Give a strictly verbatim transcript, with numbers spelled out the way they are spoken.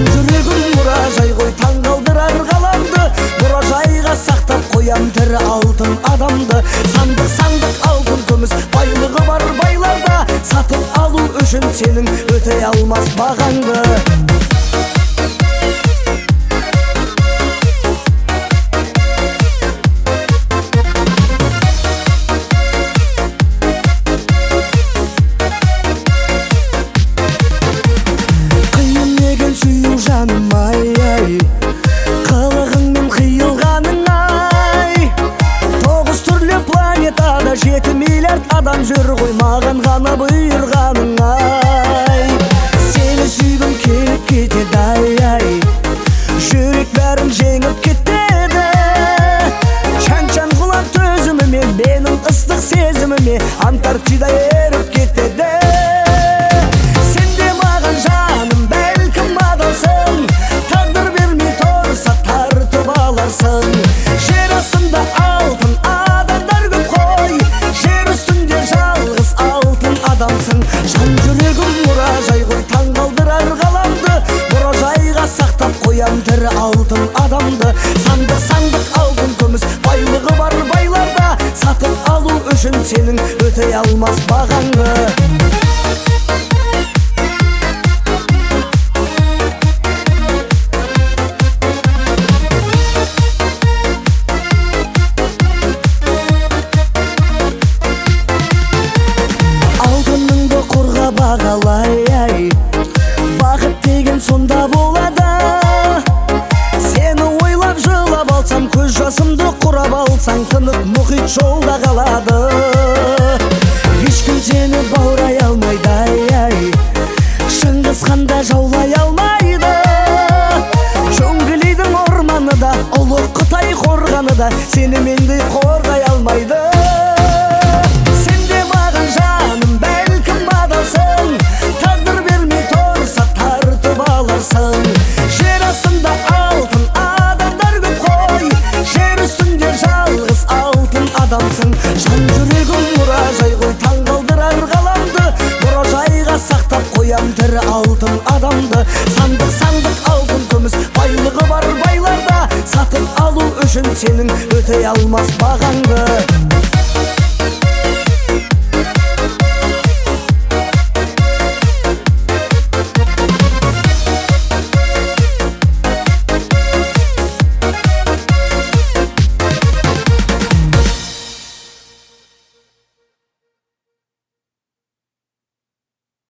жан жүрегім мұражай ғой, таң қалдырар ғаламды. Мұражайға сақтап қоям тірі алтын адамды. Сандық сандық алтын күміс байлығы бар байларда, сатып алу үшін сенің өтей алмас бағаңды. Сүю жаным ай-ай, қылығыңмен қиылғаның ай. Тоғыз түрлі планетада жеті миллиард адам жүр ғой, маған ғана бұйырғаның ай. Сені сүйгім келіп кетеді ай-ай, жүрек бәрін жеңіп кетеді. Чан-чан құлап төзіміме, менің ыстық сезіміме Антарктида еріп кетеді. Жер астында алтын адамдар көп қой, жер үстінде жалғыз алтын адамсың. Жан жүрегім мұражай ғой, таң қалдырар ғаламды. Мұражайға сақтап қоям тірі алтын адамды. Сандық сандық алтын күміс байлығы бар байларда, сатып алу үшін сенің өтей алмас бағаңды. Бағалай, бақыт деген сонда болады. Сені ойлап жылап алсам, көз жасымды құрап алсаң, тынық мұхит жолда қалады. Ешкім сені баурай алмайды ай, Шыңғыс ханда жаулай алмайды. Джунглидің орманы да, ұлы Қытай қорғаны да сені мендей қорғай алмайды. Жер астында алтын адамдар көп қой, жер үстінде жалғыз алтын адамсың. Жан жүрегім мұражай ғой, таң қалдырар ғаламды. Мұражайға сақтап қоям тірі алтын адамды. Сандық сандық алтын күміс байлығы бар байларда, сатып алу үшін сенің өтей алмас бағаңды.